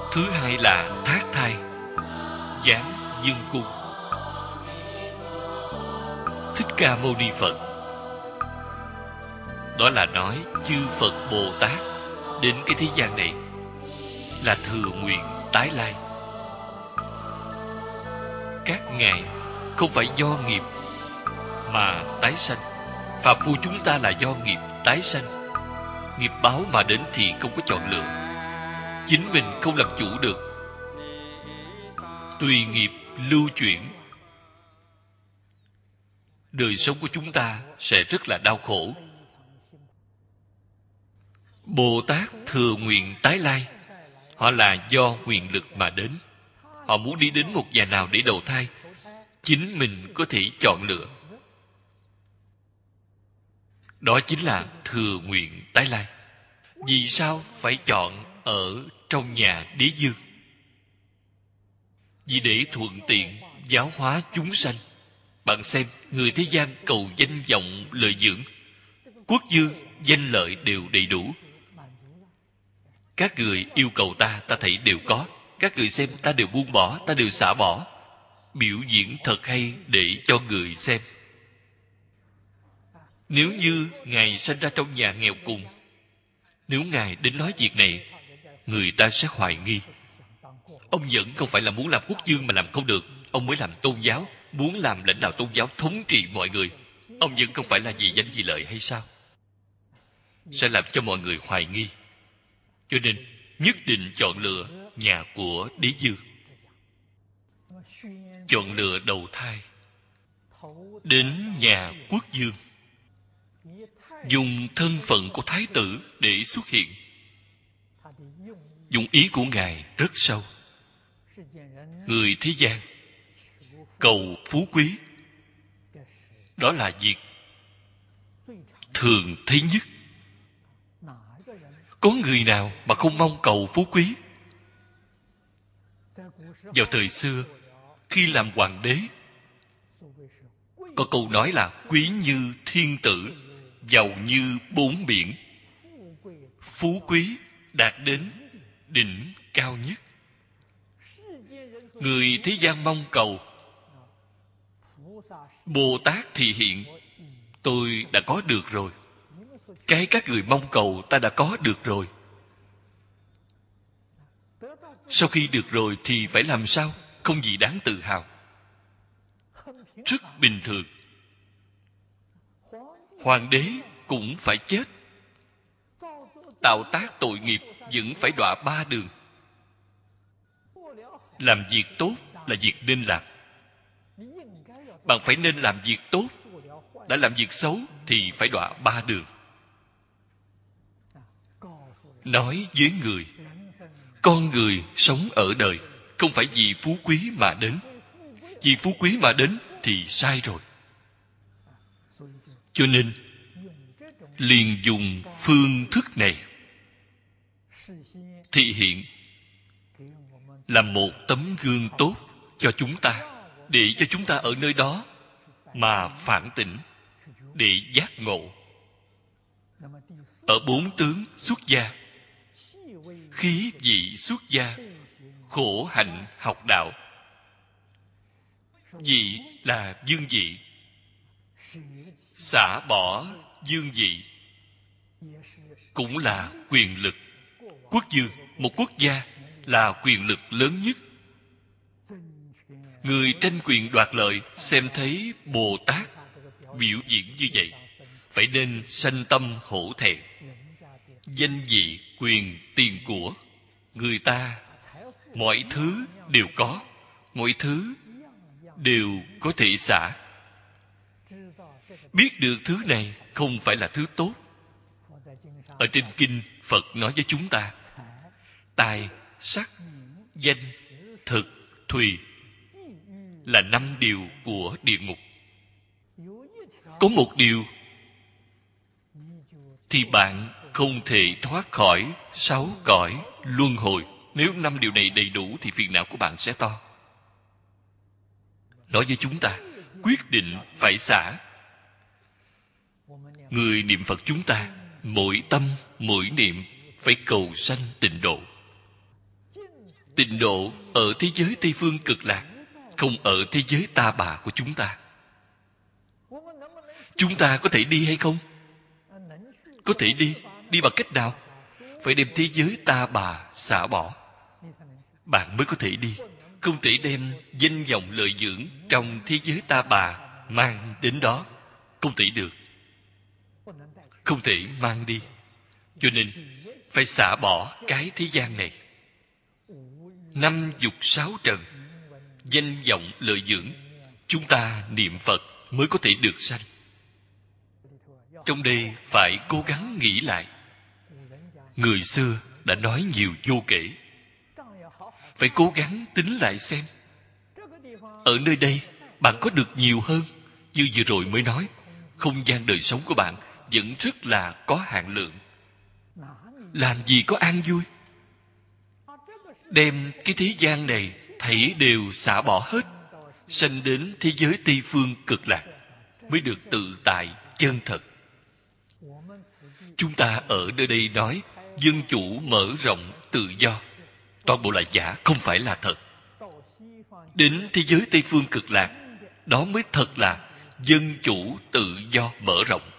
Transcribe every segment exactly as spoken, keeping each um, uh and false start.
Thứ hai là thác thai, giáng dương cung. Thích Ca Mâu Ni Phật, đó là nói chư Phật Bồ Tát đến cái thế gian này là thừa nguyện tái lai. Các ngài không phải do nghiệp mà tái sanh. Phàm phu chúng ta là do nghiệp tái sanh. Nghiệp báo mà đến thì không có chọn lựa, chính mình không làm chủ được, tùy nghiệp lưu chuyển. Đời sống của chúng ta sẽ rất là đau khổ. Bồ Tát thừa nguyện tái lai, họ là do nguyện lực mà đến. Họ muốn đi đến một nhà nào để đầu thai, chính mình có thể chọn lựa. Đó chính là thừa nguyện tái lai. Vì sao phải chọn ở trong nhà đế dương? Vì để thuận tiện giáo hóa chúng sanh. Bạn xem, người thế gian cầu danh vọng lợi dưỡng, quốc dương, danh lợi đều đầy đủ. Các người yêu cầu ta, ta thấy đều có. Các người xem, ta đều buông bỏ, ta đều xả bỏ. Biểu diễn thật hay để cho người xem. Nếu như Ngài sinh ra trong nhà nghèo cùng, nếu Ngài đến nói việc này, người ta sẽ hoài nghi. Ông vẫn không phải là muốn làm quốc dương mà làm không được. Ông mới làm tôn giáo, muốn làm lãnh đạo tôn giáo thống trị mọi người. Ông vẫn không phải là vì danh vì lợi hay sao? Sẽ làm cho mọi người hoài nghi. Cho nên nhất định chọn lựa nhà của đế dương, chọn lựa đầu thai đến nhà quốc dương, dùng thân phận của thái tử để xuất hiện. Dụng ý của Ngài rất sâu. Người thế gian cầu phú quý, đó là việc thường thấy nhất. Có người nào mà không mong cầu phú quý? Vào thời xưa, khi làm hoàng đế, có câu nói là quý như thiên tử, giàu như bốn biển. Phú quý đạt đến đỉnh cao nhất. Người thế gian mong cầu, Bồ Tát thì hiện, tôi đã có được rồi. Cái các người mong cầu ta đã có được rồi. Sau khi được rồi thì phải làm sao? Không gì đáng tự hào. Rất bình thường. Hoàng đế cũng phải chết. Tạo tác tội nghiệp vẫn phải đọa ba đường. Làm việc tốt là việc nên làm. Bạn phải nên làm việc tốt. Đã làm việc xấu thì phải đọa ba đường. Nói với người, con người sống ở đời không phải vì phú quý mà đến. Vì phú quý mà đến thì sai rồi. Cho nên liền dùng phương thức này thị hiện là một tấm gương tốt cho chúng ta, để cho chúng ta ở nơi đó mà phản tỉnh, để giác ngộ. Ở bốn tướng xuất gia, khí vị xuất gia, khổ hạnh học đạo. Vị là dương vị, xả bỏ dương vị cũng là quyền lực. Quốc dương, một quốc gia là quyền lực lớn nhất. Người tranh quyền đoạt lợi xem thấy Bồ Tát biểu diễn như vậy, phải nên sanh tâm hổ thẹn. Danh vị, quyền, tiền của, người ta mọi thứ đều có, mọi thứ đều có thể xả. Biết được thứ này không phải là thứ tốt. Ở trên kinh, Phật nói với chúng ta, tài, sắc, danh, thực, thùy là năm điều của địa ngục. Có một điều thì bạn không thể thoát khỏi sáu cõi luân hồi. Nếu năm điều này đầy đủ thì phiền não của bạn sẽ to. Nói với chúng ta, quyết định phải xả. Người niệm Phật chúng ta, mỗi tâm, mỗi niệm phải cầu sanh tịnh độ. tịnh độ ở thế giới Tây Phương Cực Lạc, không ở thế giới ta bà của chúng ta. Chúng ta có thể đi hay không? Có thể đi. Đi bằng cách nào? Phải đem thế giới ta bà xả bỏ, bạn mới có thể đi. Không thể đem danh vọng lợi dưỡng trong thế giới ta bà mang đến đó. Không thể được. Không thể mang đi. Cho nên phải xả bỏ cái thế gian này. Năm dục sáu trần, danh vọng lợi dưỡng, chúng ta niệm Phật mới có thể được sanh. Trong đây phải cố gắng nghĩ lại. Người xưa đã nói nhiều vô kể. Phải cố gắng tính lại xem. Ở nơi đây bạn có được nhiều hơn. Như vừa rồi mới nói, không gian đời sống của bạn vẫn rất là có hạn lượng. Làm gì có an vui? Đem cái thế gian này thảy đều xả bỏ hết, sanh đến thế giới Tây Phương Cực Lạc mới được tự tại chân thật. Chúng ta ở nơi đây nói dân chủ mở rộng tự do, toàn bộ là giả, không phải là thật. Đến thế giới Tây Phương Cực Lạc, đó mới thật là dân chủ tự do mở rộng.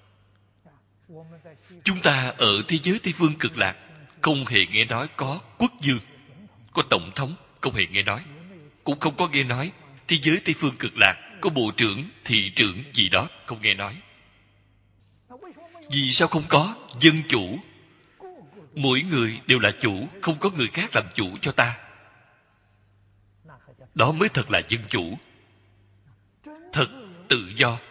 Chúng ta ở thế giới Tây Phương Cực Lạc không hề nghe nói có quốc vương, có tổng thống, không hề nghe nói. Cũng không có nghe nói thế giới Tây Phương Cực Lạc có bộ trưởng, thị trưởng gì đó, không nghe nói. Vì sao không có? Dân chủ. Mỗi người đều là chủ, không có người khác làm chủ cho ta. Đó mới thật là dân chủ. Thật tự do.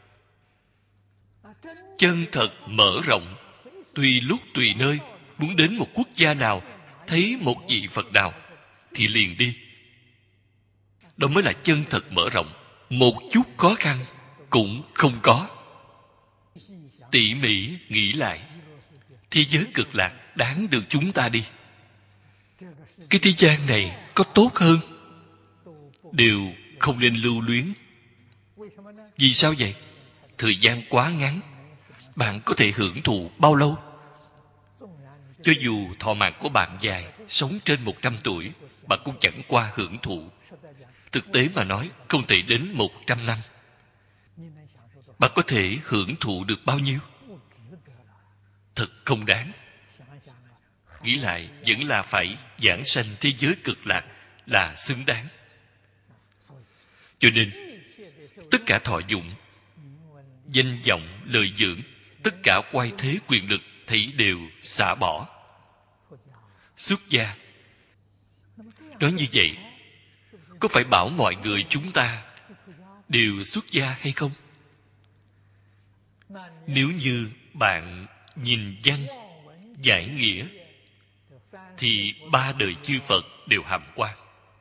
Chân thật mở rộng. Tùy lúc tùy nơi, muốn đến một quốc gia nào, thấy một vị Phật nào, thì liền đi. Đó mới là chân thật mở rộng. Một chút khó khăn cũng không có. Tỉ mỉ nghĩ lại, thế giới Cực Lạc đáng được chúng ta đi. Cái thế gian này có tốt hơn, đều không nên lưu luyến. Vì sao vậy? Thời gian quá ngắn. Bạn có thể hưởng thụ bao lâu? Cho dù thọ mạng của bạn dài, sống trên một trăm tuổi, bạn cũng chẳng qua hưởng thụ. Thực tế mà nói, không thể đến một trăm năm. Bạn có thể hưởng thụ được bao nhiêu? Thật không đáng. Nghĩ lại, vẫn là phải giảng sanh thế giới Cực Lạc là xứng đáng. Cho nên, tất cả thọ dụng, danh vọng, lợi dưỡng, tất cả oai thế quyền lực thì đều xả bỏ. Xuất gia. Nói như vậy, có phải bảo mọi người chúng ta đều xuất gia hay không? Nếu như bạn nhìn văn, giải nghĩa, thì ba đời chư Phật đều hàm quan.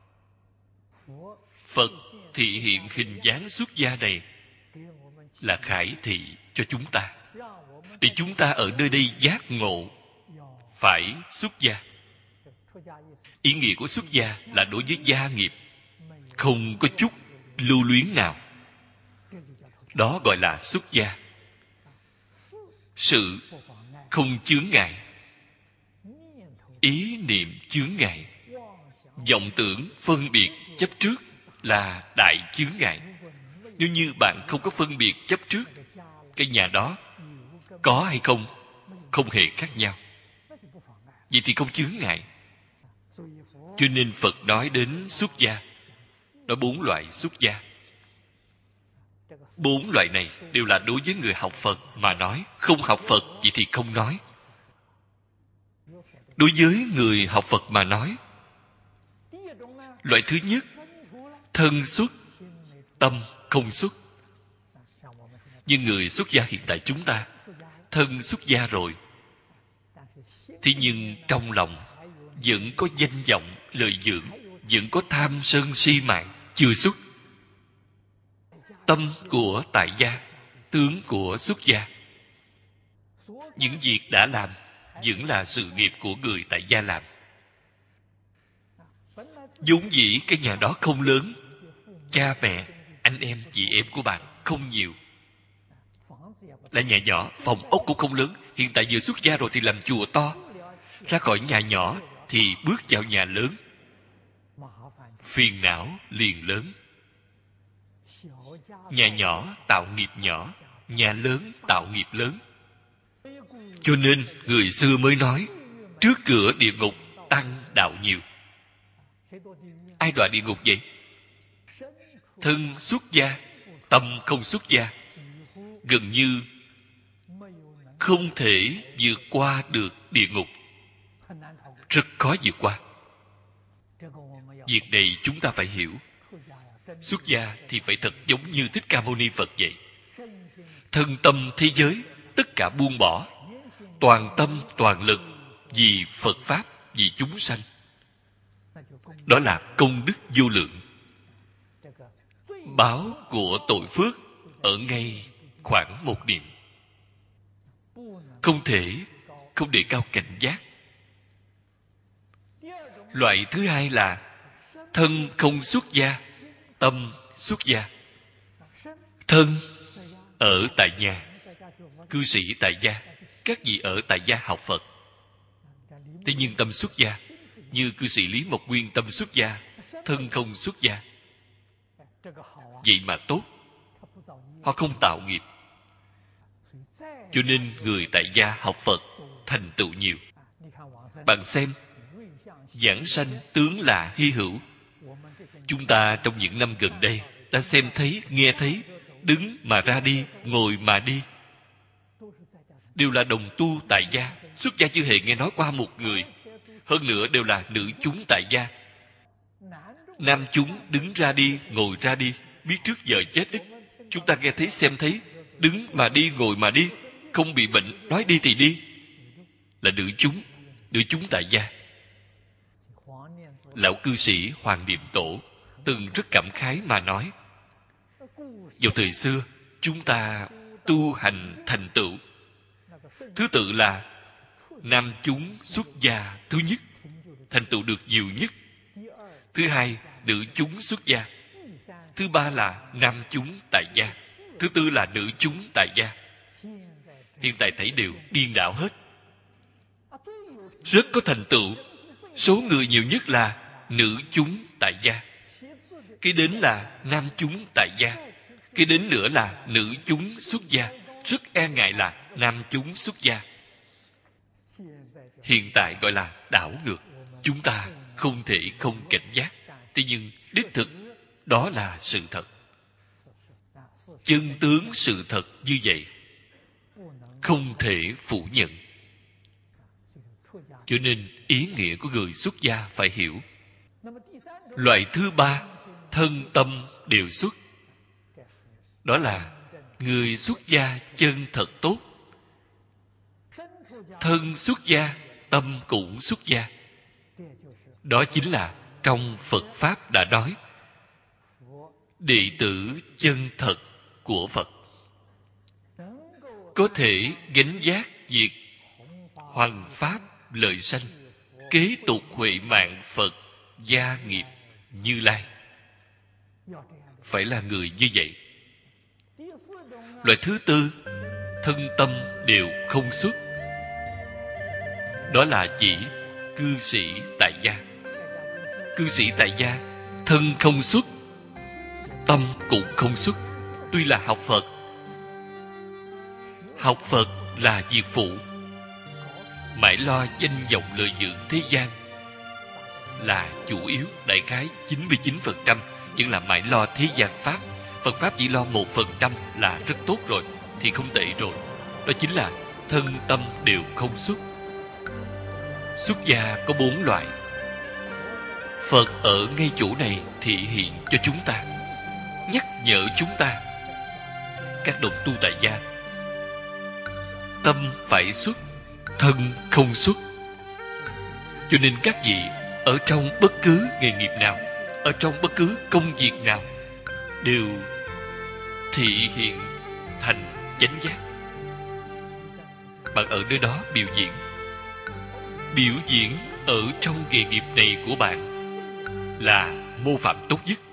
Phật thị hiện hình dáng xuất gia này là khải thị cho chúng ta, để chúng ta ở nơi đây giác ngộ phải xuất gia. Ý nghĩa của xuất gia là đối với gia nghiệp không có chút lưu luyến nào. Đó gọi là xuất gia. Sự không chướng ngại, ý niệm chướng ngại, vọng tưởng phân biệt chấp trước là đại chướng ngại. Nếu như bạn không có phân biệt chấp trước, cái nhà đó có hay không không hề khác nhau, vậy thì không chướng ngại. Cho nên Phật nói đến xuất gia, nói bốn loại xuất gia. Bốn loại này đều là đối với người học Phật mà nói. Không học Phật vậy thì không nói. Đối với người học Phật mà nói, loại thứ nhất, thân xuất, tâm không xuất. Nhưng người xuất gia hiện tại chúng ta, thân xuất gia rồi, thế nhưng trong lòng vẫn có danh vọng, lợi dưỡng, vẫn có tham sân si mạng, chưa xuất. Tâm của tại gia, tướng của xuất gia. Những việc đã làm vẫn là sự nghiệp của người tại gia làm. vốn dĩ cái nhà đó không lớn, cha mẹ, anh em, chị em của bạn không nhiều, là nhà nhỏ, phòng ốc cũng không lớn. Hiện tại vừa xuất gia rồi thì làm chùa to, ra khỏi nhà nhỏ thì bước vào nhà lớn, phiền não liền lớn. Nhà nhỏ tạo nghiệp nhỏ, nhà lớn tạo nghiệp lớn. Cho nên người xưa mới nói trước cửa địa ngục tăng đạo nhiều. Ai đọa địa ngục vậy? Thân xuất gia, tâm không xuất gia, gần như không thể vượt qua được địa ngục. Rất khó vượt qua. Việc này chúng ta phải hiểu. Xuất gia thì phải thật giống như Thích Ca Mâu Ni Phật vậy. Thân tâm thế giới tất cả buông bỏ, toàn tâm toàn lực vì Phật Pháp, vì chúng sanh. Đó là công đức vô lượng. Báo của tội phước ở ngay khoảng một niệm. Không thể không đề cao cảnh giác. Loại thứ hai là thân không xuất gia, tâm xuất gia. Thân ở tại nhà, cư sĩ tại gia, các vị ở tại gia học Phật. Thế nhưng tâm xuất gia, như cư sĩ Lý Mộc Nguyên tâm xuất gia, thân không xuất gia. Vậy mà tốt, họ không tạo nghiệp. Cho nên người tại gia học Phật thành tựu nhiều. Bạn xem, giảng sanh tướng là hy hữu. Chúng ta trong những năm gần đây đã xem thấy, nghe thấy, đứng mà ra đi, ngồi mà đi, đều là đồng tu tại gia. Xuất gia chưa hề nghe nói qua một người. Hơn nữa đều là nữ chúng tại gia. Nam chúng đứng ra đi, ngồi ra đi, biết trước giờ chết ít. Chúng ta nghe thấy, xem thấy, đứng mà đi, ngồi mà đi, không bị bệnh, nói đi thì đi, là nữ chúng, nữ chúng tại gia. Lão cư sĩ Hoàng Niệm Tổ từng rất cảm khái mà nói, vào thời xưa chúng ta tu hành thành tựu, thứ tự là nam chúng xuất gia thứ nhất, thành tựu được nhiều nhất. Thứ hai, nữ chúng xuất gia. Thứ ba là nam chúng tại gia. Thứ tư là nữ chúng tại gia. Hiện tại thấy đều điên đảo hết. Rất có thành tựu. Số người nhiều nhất là nữ chúng tại gia. Kế đến là nam chúng tại gia. Kế đến nữa là nữ chúng xuất gia. Rất e ngại là nam chúng xuất gia. Hiện tại gọi là đảo ngược. Chúng ta không thể không cảnh giác. Thế nhưng đích thực đó là sự thật. Chân tướng sự thật như vậy, không thể phủ nhận. Cho nên ý nghĩa của người xuất gia phải hiểu. Loại thứ ba, thân tâm đều xuất. Đó là người xuất gia chân thật tốt. Thân xuất gia, tâm cũng xuất gia. Đó chính là trong Phật Pháp đã nói, đệ tử chân thật của Phật có thể gánh vác việc hoằng pháp lợi sanh, kế tục huệ mạng Phật gia nghiệp Như Lai. Phải là người như vậy. Loại thứ tư, thân tâm đều không xuất. Đó là chỉ cư sĩ tại gia. Cư sĩ tại gia, thân không xuất, tâm cũng không xuất. Tuy là học Phật, học Phật là việc phụ, mãi lo danh vọng lợi dưỡng thế gian là chủ yếu. Đại khái chín mươi chín phần trăm vẫn là mãi lo thế gian Pháp. Phật Pháp chỉ lo một phần trăm là rất tốt rồi, thì không tệ rồi. Đó chính là thân tâm đều không xuất. Xuất gia có bốn loại. Phật ở ngay chỗ này thị hiện cho chúng ta, nhắc nhở chúng ta. Các đồng tu tại gia, tâm phải xuất, thân không xuất. Cho nên các vị ở trong bất cứ nghề nghiệp nào, ở trong bất cứ công việc nào, đều thị hiện thành chánh giác. Bạn ở nơi đó biểu diễn, biểu diễn ở trong nghề nghiệp này của bạn là mô phạm tốt nhất.